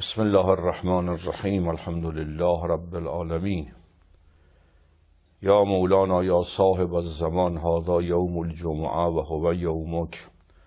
بسم الله الرحمن الرحیم الحمد لله رب العالمین یا مولانا یا صاحب الزمان هذا یوم الجمعه و هو یومک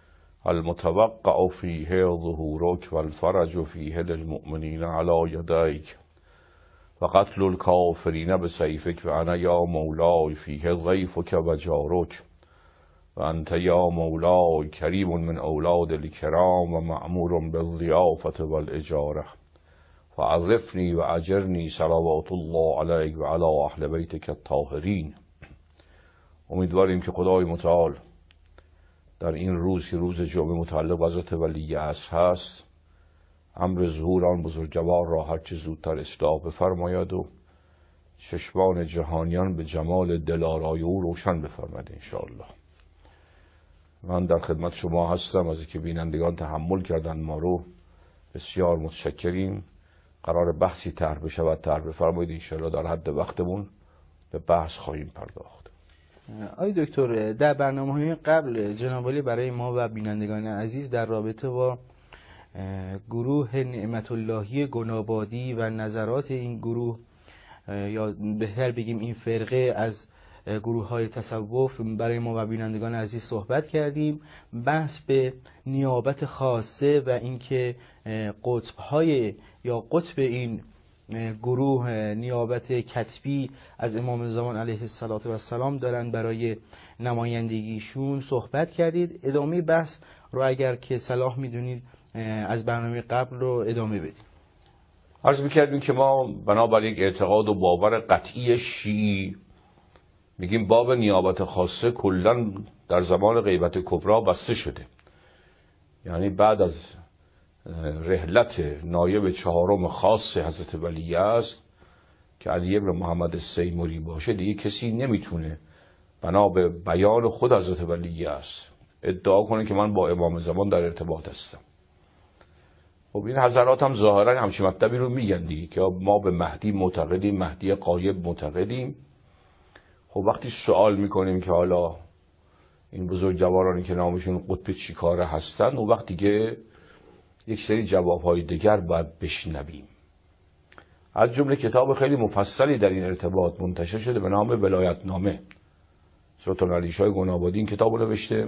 المتوقع فیه ظهورک و الفرج فیه للمؤمنین علی یدیک و قتل الکافرین بسیفک و انا یا مولای فیه ضیفک و جارک و انت یا مولای کریم من اولاد الکرام و مأمور بالضیافة والاجاره فعرفنی و اجرنی صلوات الله علیک و علی اهل بیتک الطاهرین. امیدواریم که خدای متعال در این روز که روز جمعه متعلق به حضرت ولی عصر هست امر ظهور آن بزرگوار را هر چه زودتر اصلاح بفرماید و چشمان جهانیان به جمال دلارای او روشن بفرماید انشاءالله. من در خدمت شما هستم، از اینکه بینندگان تحمل کردن ما رو بسیار متشکریم. قرار بحثی طرح بشود، طرح بفرمایید انشاءالله در حد وقتمون به بحث خواهیم پرداخت. آقای دکتر، در برنامه‌های قبل جناب عالی برای ما و بینندگان عزیز در رابطه با گروه نعمت اللهی گنابادی و نظرات این گروه یا بهتر بگیم این فرقه از گروه‌های تصوف برای ما و بینندگان عزیز صحبت کردیم. بحث به نیابت خاصه و اینکه قطب‌های یا قطب این گروه نیابت کتبی از امام زمان علیه السلام دارن برای نمایندگیشون صحبت کردید. ادامه بحث رو اگر که صلاح میدونید از برنامه قبل رو ادامه بدید. عرض می‌کردیم که ما بنابر یک اعتقاد و باور قطعی شیعی میگیم باب نیابت خاصه کلاً در زمان غیبت کبرا بسته شده. یعنی بعد از رحلت نایب چهارم خاص حضرت ولی است که علی ابن محمد السیمری باشه، دیگه کسی نمیتونه بنا به بیان خود حضرت ولی است ادعا کنه که من با امام زمان در ارتباط هستم. خب این حضرات هم ظاهرا همچین مطلبی رو میگن دیگه که ما به مهدی معتقدیم، مهدی غایب معتقدیم. خب وقتی سوال میکنیم که حالا این بزرگوارانی که نامشون قطب چیکاره هستن، و وقتی که یک سری جوابهای دیگر باید بشنویم. از جمله کتاب خیلی مفصلی در این ارتباط منتشر شده به نام ولایت نامه. سلطان علی شاه گنابادی این کتاب رو نوشته.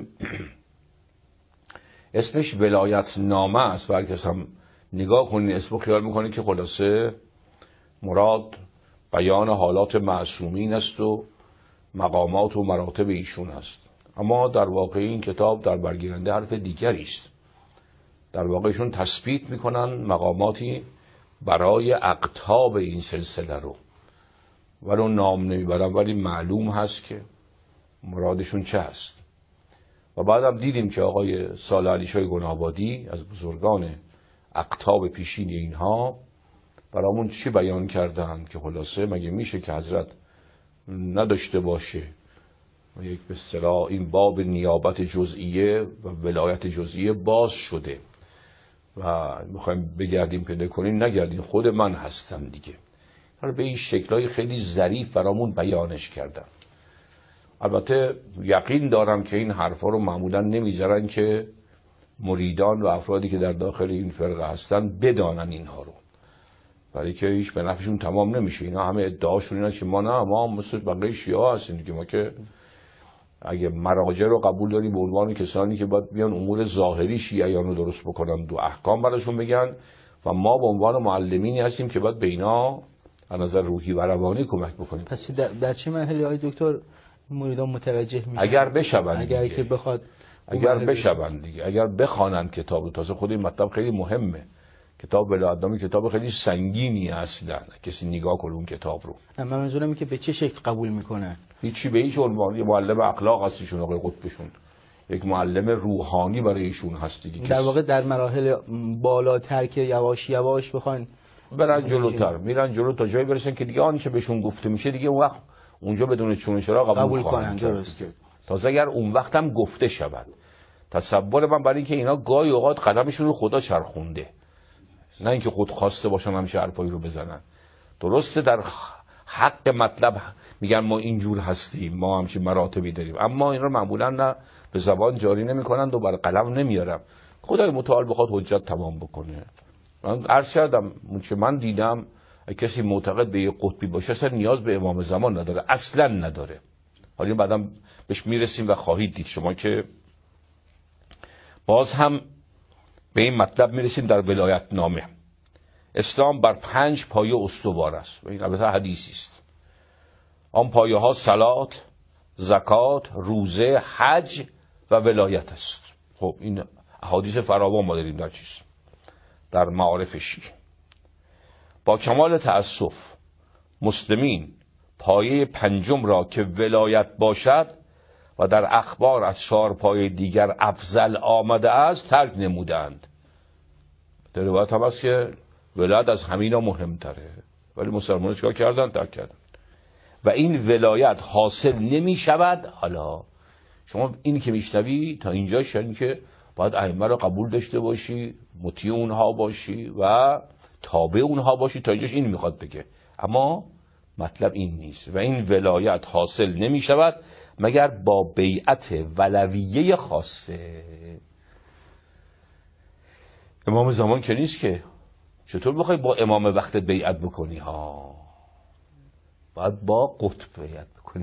اسمش ولایت نامه است و هر کس هم نگاه کنین اسمو خیال میکنه که خلاصه مراد بیان حالات معصومین است و مقامات و مراتب ایشون است. اما در واقع این کتاب در برگیرنده حرف دیگری است. در واقع ایشون تثبیت میکنن مقاماتی برای اقطاب این سلسله رو، ولو نام نمیبرن ولی معلوم هست که مرادشون چه هست. و بعدم دیدیم که آقای صالح علی شاه گنابادی از بزرگان اقطاب پیشین اینها برامون چی بیان کردن که خلاصه مگه میشه که حضرت نداشته باشه و یک به اصطلاح این باب نیابت جزئیه و ولایت جزئیه باز شده و میخوایم بگردیم پیدا کنیم، نگردیم خود من هستم دیگه. حالا به این شکلای خیلی ظریف برامون بیانش کردن. البته یقین دارم که این حرفا رو معمولا نمیذارن که مریدان و افرادی که در داخل این فرقه هستن بدانن اینها رو، برای که هیچ به نفعشون تمام نمیشه. اینا همه ادعاشون اینه که ما مثل بقیه شیعه هستیم دیگه. ما که اگه مراجع رو قبول داریم به عنوان کسانی که باید بیان امور ظاهری شیعیان رو درست بکنن، دو احکام براشون بگن، و ما به عنوان معلمینی هستیم که باید به اینا از نظر روحی و روانی کمک بکنیم. پس در چه مرحله آقای دکتر مریدان متوجه میشن؟ اگر بشون اگر که بخواد، اگر بشون دیگه، اگر بخوانن کتاب. تازه خود این مطلب خیلی مهمه. کتاب ولایت‌نامه کتاب خیلی سنگینی اصلا، کسی نگاه کنه اون کتاب رو. من منظورم اینه که به چه شکل قبول میکنن. هیچی به هیچ عنوان. یه معلم اخلاق هستیشون آقای قطبشون، یک معلم روحانی برای ایشون هست دیگه. در واقع در مراحل بالاتر که یواش یواش بخواین برن جلوتر، میرن جلو تا جایی برسن که دیگه آنچه بهشون گفته میشه دیگه اون وقت اونجا بدون چون چرا قبول کنن. درسته. تازه اگر اون وقت هم گفته شود. تصور من برای اینکه اینا گاهی اوقات قدمشون رو خدا چرخونده، نه اینکه خود خواسته باشن همیشه حرفایی رو بزنن. درسته در حق مطلب میگن ما اینجور هستیم، ما همچین مراتبی داریم، اما این رو معمولا نه به زبان جاری نمیکنند و بر قلم نمیارن. خدای متعال بخواد حجت تمام بکنه من عرض کردم که من دیدم کسی معتقد به یه قطبی باشه اصلا نیاز به امام زمان نداره، اصلا نداره. حالا بعدم بهش میرسیم و خواهید دید شما که باز هم به این مطلب میرسیم در ولایت نامه. اسلام بر 5 پایه استوار است و این البته حدیثی است. آن پایه ها صلات، زکات، روزه، حج و ولایت است. خب این احادیث فراوان ما داریم در چیز در معارف شیعه. با کمال تأسف مسلمین پایه 5 را که ولایت باشد و در اخبار از 4 پایه دیگر افضل آمده است ترک نمودند. در روایت هم هست که ولایت از همینا مهمتره، ولی مسلمانان چیکار کردن؟ ترک کردن. و این ولایت حاصل نمی شود. حالا شما اینی که میشنوی تا اینجا یعنی که باید ائمه رو قبول داشته باشی، مطیع اونها باشی و تابع اونها باشی، تا اینجاش این میخواد بگه. اما مطلب این نیست و این ولایت حاصل نمی شود مگر با بیعت ولویه خاصه. امام زمان که نیست که چطور بخوای با امام وقت بیعت بکنی ها؟ باید با قطب بیعت بکنی.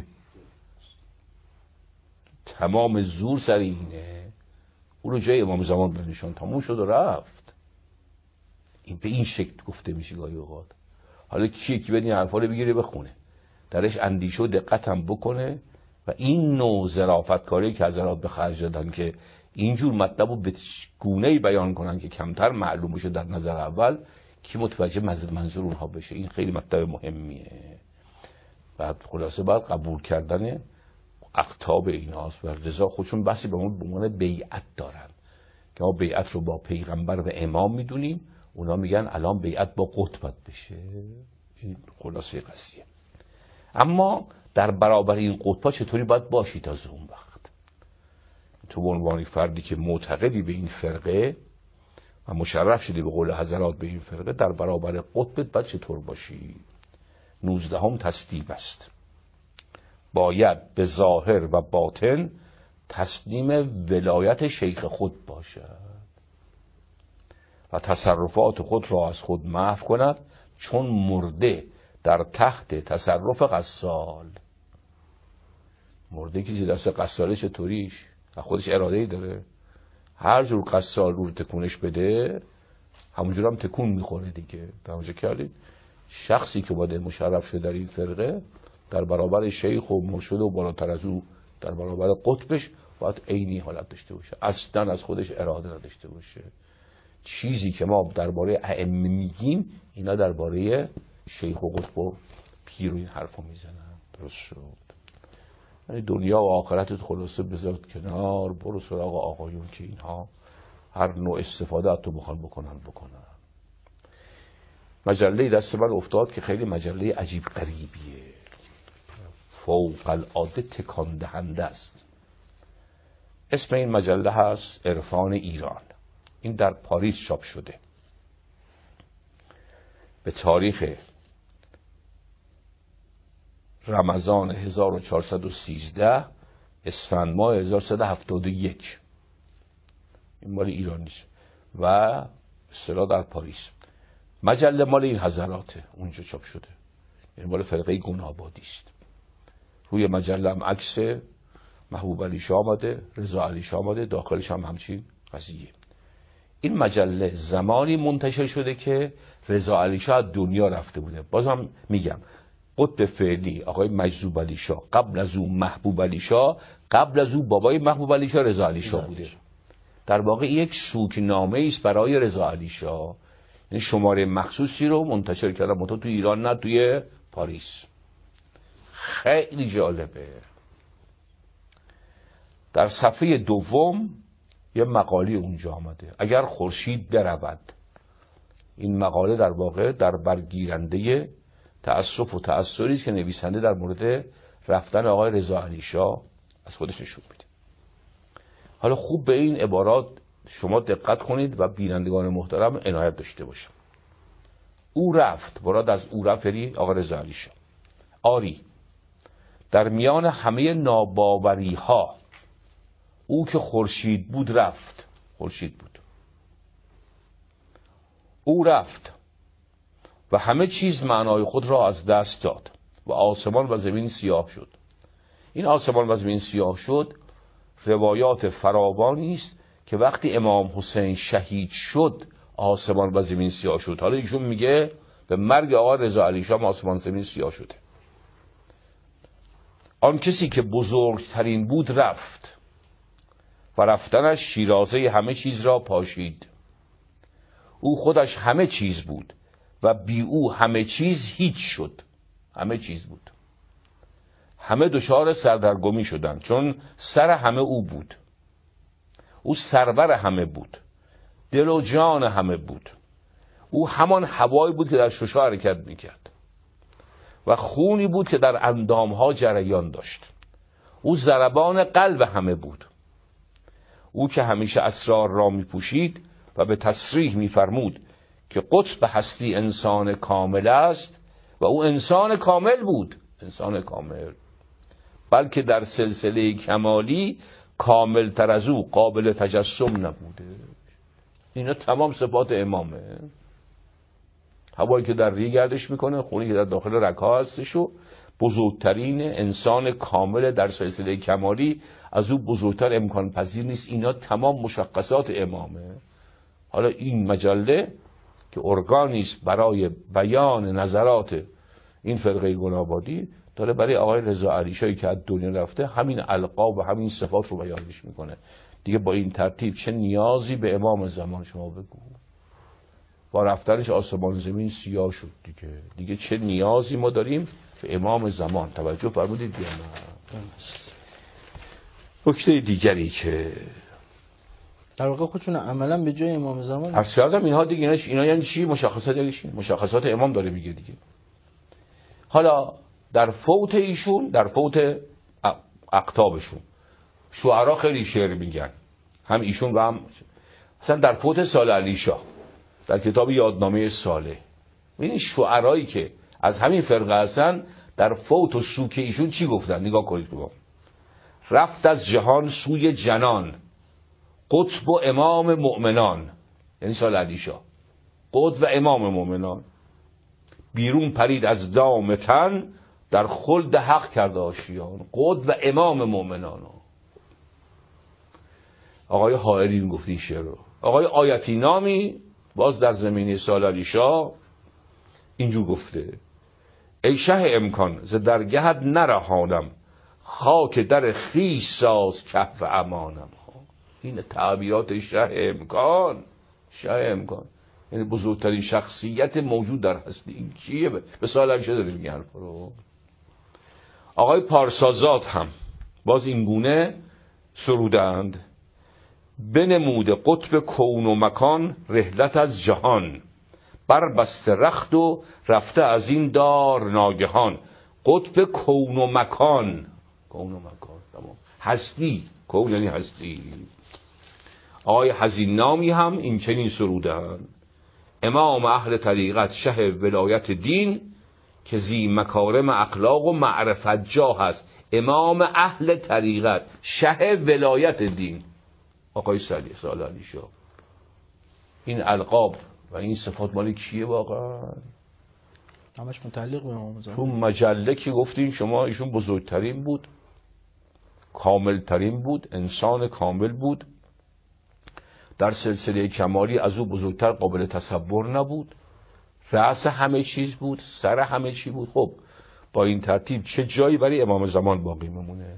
تمام زور سر اینه او رو جای امام زمان بنشان، تموم شد و رفت. این به این شکل گفته میشه گاهی اوقات. حالا کی بدین این حرفا رو بگیره بخونه، درش اندیشه و دقت هم بکنه و این نوع ظرافتکاری که حضرات به خرج دادن که اینجور مطلب رو به گونه‌ای بیان کنن که کمتر معلوم بشه در نظر اول، کی متوجه منظور اونها بشه. این خیلی مطلب مهمیه. بعد خلاصه باید قبول کردن اقطاب ایناست و رضا خودشون بحثی به عنوان بیعت دارن که ما بیعت رو با پیغمبر و امام میدونیم، اونا میگن الان بیعت با قطب بشه. این خلاصه قضیه. اما در برابر این قطبا چطوری باید باشی تا اون وقت؟ تو به عنوان فردی که معتقدی به این فرقه و مشرف شدی به قول حضرات به این فرقه، در برابر قطبت باید چطور باشی؟ 19 تسلیم است. باید به ظاهر و باطن تسلیم ولایت شیخ خود باشد و تصرفات خود را از خود محو کند، چون مرده در تحت تصرف قصال. مرده کسی دست قصاله چطوریش؟ خودش اراده‌ای داره؟ هر جور قصال رو تکونش بده همونجور هم تکون میخوره دیگه. توجه کردید؟ شخصی که باید مشرف شده در این فرقه در برابر شیخ و مرشد و بالاتر از او در برابر قطبش باید عینی حالت داشته باشه، اصلا از خودش اراده نداشته باشه. چیزی که ما درباره ائمه میگیم اینا درباره شیخ و قطب و پیر و این حرفا میزنن. درست شد؟ یعنی دنیا و آخرتت خلاصه بذار کنار، برو سراغ آقایون که اینها هر نوع استفاده از تو بخوان بکنن. مجله دست من افتاد که خیلی مجله عجیب غریبیه، فوق العاده تکان دهنده است. اسم این مجله هست عرفان ایران. این در پاریس چاپ شده به تاریخ رمضان 1413 اسفند ماه 1371. این مال ایران نیست و اصطلاح در پاریس. مجله مال این حضراته، اونجا چاپ شده، یعنی مال فرقه گنابادی است. روی مجله هم عکس محبوب علی شاه آمده، رضا علی شاه آمده، داخلش هم همچین قضیه. این مجله زمانی منتشر شده که رضا علی شاه دنیا رفته بوده. بازم میگم قطب فعلی آقای مجذوب علی شاه، قبل از او محبوب علی شاه، قبل از او بابای محبوب علی شاه رضا علی شاه بوده. در واقع یک سوگنامه است برای رضا علی شاه. این شماره مخصوصی رو منتشر کردن منتها تو ایران نه توی پاریس. خیلی جالبه. در صفحه دوم یه مقاله اونجا آمده، اگر خورشید برود. این مقاله در واقع در برگیرنده تأسف و تأثری است که نویسنده در مورد رفتن آقای رضا علی شاه از خودش نشون میده. حالا خوب به این عبارات شما دقت کنید و بینندگان محترم عنایت داشته باشم. او رفت، مراد از او رفت یعنی آقای رضا علی شاه. آری در میان همه ناباوری ها او که خورشید بود رفت. خورشید بود. او رفت و همه چیز معنای خود را از دست داد و آسمان و زمین سیاه شد. این آسمان و زمین سیاه شد روایات فراوانی است که وقتی امام حسین شهید شد آسمان و زمین سیاه شد. حالا ایشون میگه به مرگ آقا رضا علی شاه آسمان و زمین سیاه شده. آن کسی که بزرگترین بود رفت و رفتنش شیرازه همه چیز را پاشید. او خودش همه چیز بود و بی او همه چیز هیچ شد. همه چیز بود. همه دچار سردرگمی شدند چون سر همه او بود. او سرور همه بود، دل و جان همه بود. او همان هوایی بود که در ششا حرکت میکرد و خونی بود که در اندامها جریان داشت. او ضربان قلب همه بود. او که همیشه اسرار را میپوشید و به تصریح میفرمود که قطب هستی انسان کامل است و او انسان کامل بود. انسان کامل، بلکه در سلسله کمالی کامل تر از او قابل تجسم نبوده. اینا تمام صفات امامه. هوایی که در ریه گردش میکنه، خونی که در داخل رگ‌ها هستش و بزرگترین انسان کامل در سلسله کمالی، از او بزرگتر امکان پذیر نیست. اینا تمام مشخصات امامه. حالا این مجله که ارگانیست برای بیان نظرات این فرقه گل‌آبادی داره برای آقای رضا علی شاهی که از دنیا رفته همین القاب و همین صفات رو بیانش میکنه. دیگه با این ترتیب چه نیازی به امام زمان شما بگو؟ با رفتنش آسمان زمین سیاه شد دیگه چه نیازی ما داریم به امام زمان؟ توجه فرمودید یا نه؟ نکته دیگری که در واقع خودشون عملا به جای امام زمان عرض کردم اینها دیگه اینا یعنی چی؟ مشخصات یعنی چی؟ مشخصات امام داره میگه دیگه. حالا در فوت ایشون، در فوت اقطابشون، شعرا خیلی شعر میگن، هم ایشون و هم مثلا در فوت سال علی شاه در کتاب یادنامه صالح ببینید شعرایی که از همین فرقه هستن در فوت و سوک ایشون چی گفتن. نگاه کنید که رفت از جهان سوی جنان قطب و امام مؤمنان، یعنی سال علی شاه قطب و امام مؤمنان، بیرون پرید از دام تن در خلد حق کرده آشیان. قطب و امام مؤمنان. آقای حائری گفت این شعر رو. آقای آیتی نامی باز در زمینه سال علی شاه اینجور گفته: ای شه امکان ز درگهت نرهانم خاک در خویش ساز کف و امانم. این تعبیرات شه امکان. شه امکان یعنی بزرگترین شخصیت موجود در هستی. این کیه؟ به سال علی شاه داره میگه حرف رو. آقای پارسازاد هم باز این گونه سرودند: بنمود قطب کون و مکان رحلت از جهان بر بسته رخت و رفته از این دار ناگهان. قطب کون و مکان، کون و مکان تمام هستی، کون یعنی هستی. آقای حزین نامی هم این چنین سرودند: امام اهل طریقت شه ولایت دین که زی مکارم اخلاق و معرفت جا هست. امام اهل طریقت شه ولایت دین آقای سال علی شاه. این القاب و این صفات مالی کیه واقعا؟ همش متعلق به امام زمان. تو مجله که گفتین شما ایشون بزرگترین بود، کاملترین بود، انسان کامل بود، در سلسله کمالی از او بزرگتر قابل تصور نبود، رأس همه چیز بود، سر همه چی بود. خب با این ترتیب چه جایی برای امام زمان باقی میمونه؟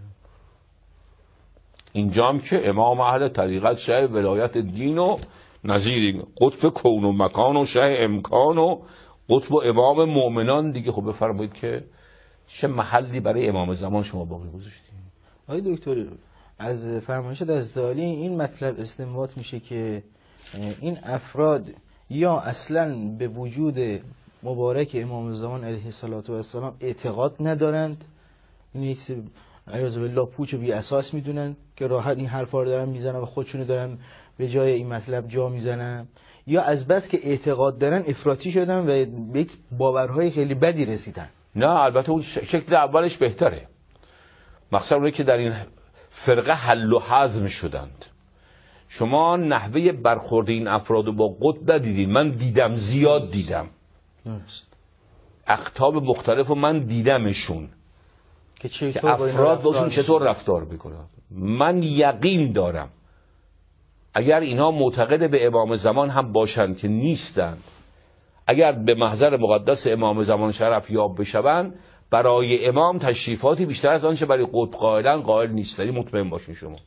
اینجام که امام اهل طریقت شه ولایت دین و نظیر قطب کون و مکان و شه امکان و قطب و امام مؤمنان دیگه. خب بفرمایید که چه محلی برای امام زمان شما باقی گذاشتید؟ آقای دکتر از فرمایش دست عالی این مطلب استنباط میشه که این افراد یا اصلا به وجود مبارک امام زمان علیه السلام اعتقاد ندارند، این یک عیاذ بالله پوچ و بی اساس میدونن که راحت این حرفا رو دارن میزنن و خودشونو دارن به جای این مطلب جا میزنن، یا از بس که اعتقاد دارن افراطی شدن و به یک باورهای خیلی بدی رسیدن. نه البته اون شکل اولش بهتره. مقصد اونه که در این فرقه حل و حزم شدند. شما نحوه برخورد این افراد با قطب ندیدید، من دیدم، زیاد دیدم. اقطاب مختلف و من دیدمشون که افراد باشون چطور رفتار بکنن. من یقین دارم اگر اینا معتقد به امام زمان هم باشند که نیستند، اگر به محضر مقدس امام زمان شرف یاب بشوند، برای امام تشریفاتی بیشتر از آنچه برای قطب قائلن قائل نیستن. مطمئن باشین شما.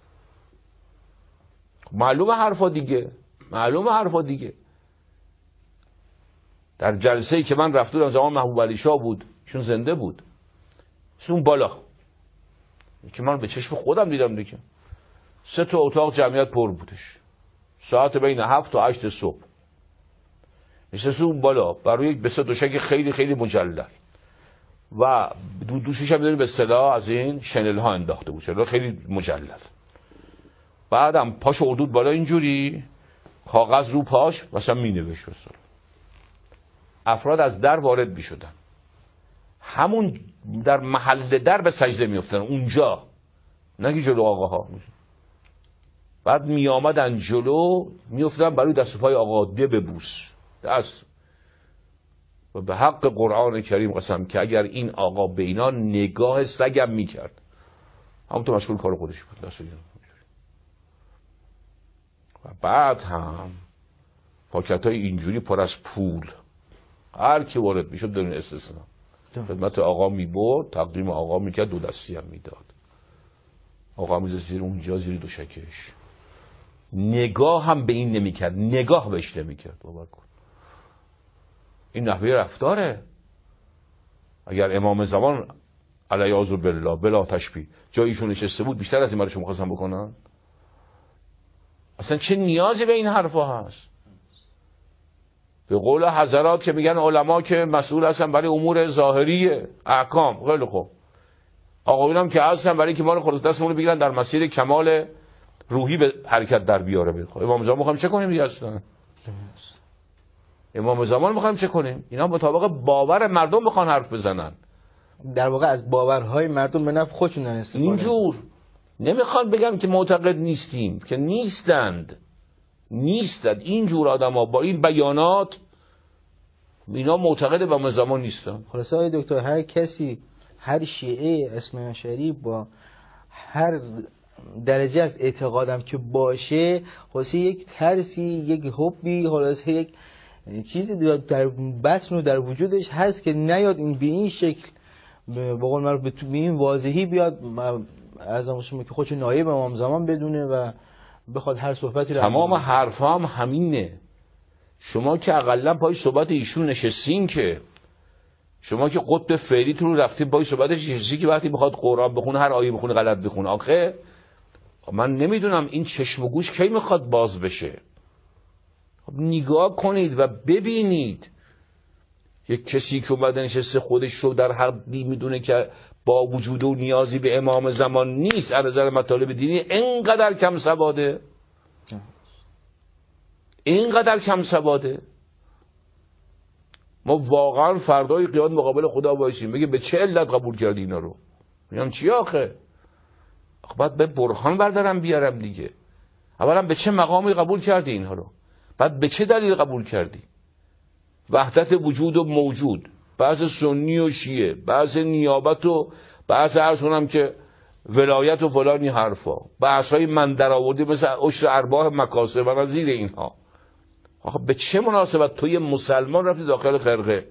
معلومه حرفا دیگه. در جلسه‌ای که من رفتم زمان محبوب علی شاه بود، ایشون زنده بود، اون بالا که من به چشم خودم دیدم دیگه، 3 اتاق جمعیت پر بودش، ساعت بین 7 تا 8 صبح نشسته اون بالا برای یک بسیار دوشک خیلی خیلی مجلل و دوشش هم می‌دونی به اصطلاح از این شنل ها انداخته بود، شنل خیلی مجلل. بعدم پاش اردود بالا اینجوری، کاغذ رو پاش مثلا مینوشت. افراد از در وارد می‌شدن، همون در محل در به سجده می‌افتادن اونجا، نگی جلو آقاها. بعد میآمدن جلو می‌افتادن برای دست و پای آقا ده ببوس دست. و به حق قرآن کریم قسم که اگر این آقا به اینا نگاه سگم می‌کرد، همونطور مشغول کار خودش بود دست. و بعد هم پاکت‌های اینجوری پر از پول، هر کی وارد میشد بدون استثنا خدمت آقا میبرد، تقدیم آقا میکرد، 2 دستی هم میداد. آقا میذاشت زیر اونجا، زیر دوشکش، نگاه هم به این نمیکرد، نگاه بهش نمیکرد. باور کن این نحوه رفتاره. اگر امام زمان علیاذ بالله بلا تشبیه جایشون نشسته بود، بیشتر از این برای شما خواستم بکنن؟ اصلا چه نیازی به این حرفا هست؟ به قول حضرات که میگن علما که مسئول هستن برای امور ظاهری احکام، خیلی خوب، آقایون هم که هستن برای که ما رو خلاص دستمون رو بگیرن در مسیر کمال روحی به حرکت در بیاره. خب امام زمان میخوایم چه کنیم دیگه؟ اصلا امام زمان میخوایم چه کنیم؟ اینا مطابق باور مردم بخوان حرف بزنن، در واقع از باورهای مردم به نفع خودشون استفاده. اینجور نمیخوان بگن که معتقد نیستیم، که نیستند. اینجور آدم‌ها با این بیانات اینا معتقد به امام زمان نیستن. خلاصه آقای دکتر، هر کسی، هر شیعه اثنی‌عشری با هر درجه از اعتقادم که باشه، خلاصه یک ترسی، یک حبی، خلاصه یک چیزی در بطن و در وجودش هست که نیاد این به این شکل به قول معروف به این واضحی بیاد از امام که خودش نایب امام زمان بدونه و بخواد هر صحبتی رو. تمام حرفام همینه. شما که اقلا پای صحبت ایشون نشستین، که شما که قطب فعلیت رو رفتین پای صحبتش نشستین که وقتی بخواد قرآن بخونه هر آیه بخونه غلط بخونه. آخه من نمیدونم این چشم و گوش کی میخواد باز بشه. نگاه کنید و ببینید یک کسی که اومده نشسته خودش رو در حدی میدونه که با وجود و نیازی به امام زمان نیست، از نظر مطالب دینی اینقدر کم سواده. ما واقعا فردای قیامت مقابل خدا باشیم بگه به چه علت قبول کردی اینا رو؟ میگم چی آخه باید به برهان بردارم بیارم دیگه. اولا به چه مقامی قبول کردی اینها رو؟ بعد به چه دلیل قبول کردی؟ وحدت وجود و موجود، بعض سنی و شیعه، بعض نیابت و بعض عرض کنم که ولایت و فلانی حرفا، بحث های من در آوردی مثل عشر ارباح مکاسب و نظیر اینها. آخه به چه مناسبت توی مسلمان رفتی داخل خرقه؟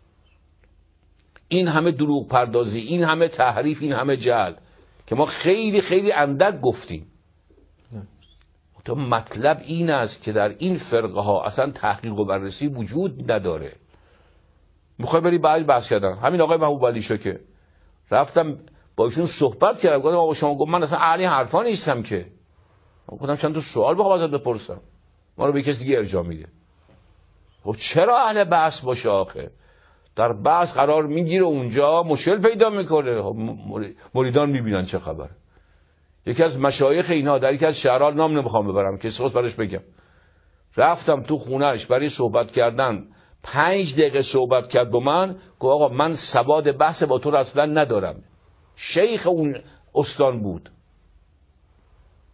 این همه دروغ پردازی، این همه تحریف، این همه جهل که ما خیلی خیلی اندک گفتیم. تو مطلب این است که در این فرقه ها اصلا تحقیق و بررسی وجود نداره. میخوای بری بعد بحث کردن همین آقای محبوب علی شاه که رفتم با ایشون صحبت کردم، گفتم آقا شما گفت من اصلا اهل حرفا نیستم که. گفتم چند تا سوال بخوام ازت بپرسم، ما رو به کسی دیگه ارجاع میده. خب چرا اهل بحث باشه آخه؟ در بحث قرار میگیره اونجا مشکل پیدا میکنه، مریدان میبینن چه خبره. یکی از مشایخ اینا در یکی از شهرها، نام نمیخوام ببرم که خواست برش بگم، رفتم تو خونهش برای صحبت کردن، 5 دقیقه صحبت کرد با من، گفت آقا من سواد بحث با تو اصلا ندارم. شیخ اون استان بود.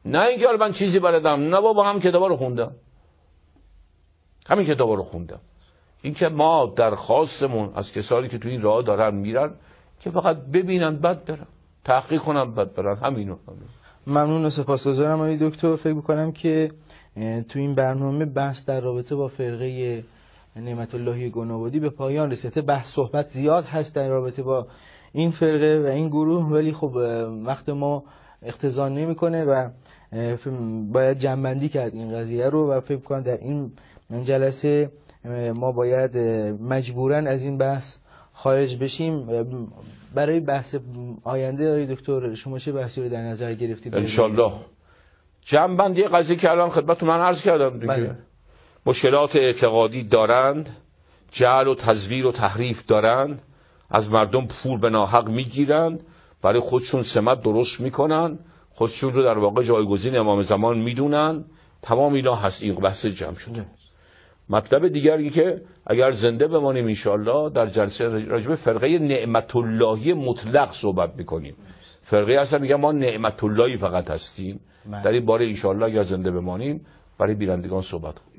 نه اینکه حالا من چیزی بلدم، نه بابا، هم کتابا رو خوندم، همین کتابا رو خوندم. اینکه ما درخواستمون از کسانی که تو این راه دارن میرن که فقط ببینن بعد برن، تحقیق کنن بعد برن، همینو. ممنون و سپاسگزارم آقای دکتر. فکر می‌کنم که تو این برنامه بحث در رابطه با فرقه نعمت اللهی گنابادی به پایان رسیده. بحث صحبت زیاد هست در رابطه با این فرقه و این گروه، ولی خب وقت ما اقتضا نمی‌کنه و باید جمع‌بندی کرد این قضیه رو و فکر کنم در این جلسه ما باید مجبوراً از این بحث خارج بشیم. برای بحث آینده آقای دکتر شما چه بحثی رو در نظر گرفتید؟ انشالله جمع‌بندی قضیه که الان خدمتتون من عرض کردم دیگه. بله. مشکلات اعتقادی دارند، جعل و تزویر و تحریف دارند، از مردم پول به ناحق میگیرند، برای خودشون سمت درست میکنن، خودشون رو در واقع جایگزین امام زمان میدونن. تمام اینا هست. این بحث جمع شده. مطلب دیگری که اگر زنده بمانیم انشالله در جلسه راجع به فرقه نعمت اللهی مطلق صحبت میکنیم. فرقه اصلا میگم ما نعمت اللهی فقط هستیم. در این باره انشالله اگر زنده بمانیم برای بینندگان صحبت کنیم.